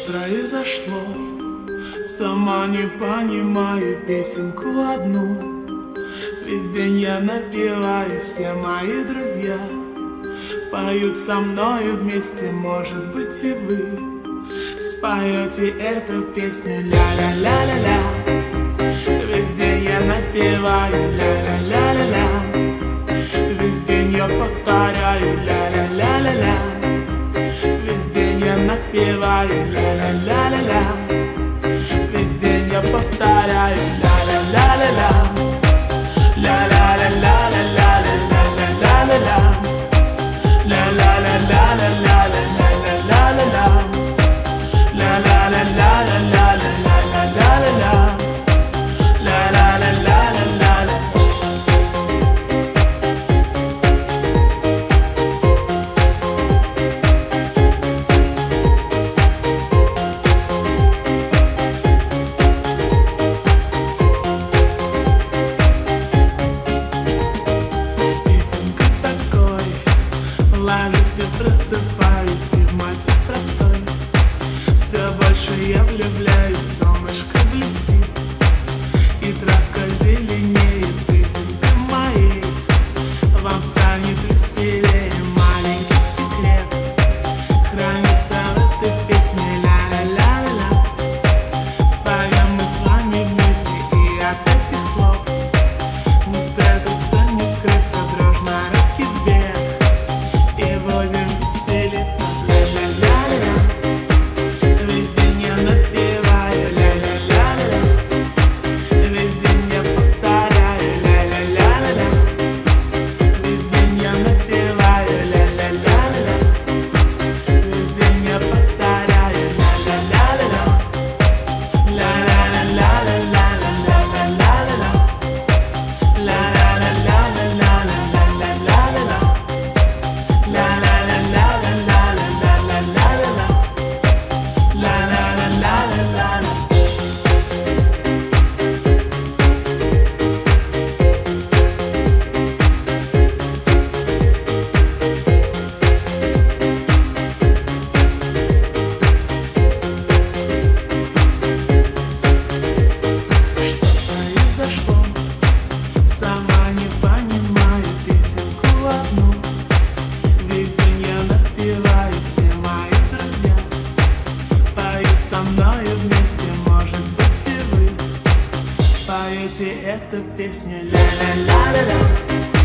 произошло? Сама не понимаю песенку одну. Весь день я напеваю, все мои друзья поют со мною вместе, может быть и вы споете эту песню ля-ля-ля-ля-ля. Весь день я напеваю ля-ля-ля-ля-ля. Весь день я повторяю ля-ля-ля-ля-ля. Весь день я напеваю ля-ля-ля-ля-ля. Весь день я повторяю ля-ля-ля-ля-ля. Ля-ля-ля-ля-ля-ля-ля-ля-ля-ля. Ля-ля-ля-ля-ля-ля-ля-ля-ля-ля. Ля-ля-ля-ля-ля-ля-ля-ля-ля. Ложусь и просыпаюсь, и в мате простой все больше я влюбляюсь, солнышко блестит, и травка зеленеет, песенка моей вам станет веселее. Маленький секрет хранится в этой песне ля-ля-ля-ля. Споем мы с вами вместе, и от этих слов не спрятаться, не скрыться, дружно руки вверх. И будем веселиться ля-ля-ля-ля. Весь день я напеваю ля-ля-ля-ля. Весь день я повторяю ля-ля-ля-ля. Весь день я напеваю ля-ля-ля-ля. Весь день я повторяю ля-ля-ля-ля. Ля-ля-ля-ля-ля-ля-ля-ля-ля-ля. Ля-ля-ля-ля-ля-ля-ля-ля-ля. Произошло, сама не понимаю песенку одну. Весь день я напеваю, все мои друзья поют со мною вместе, может быть и вы споете эту песню ля-ля-ля-ля-ля.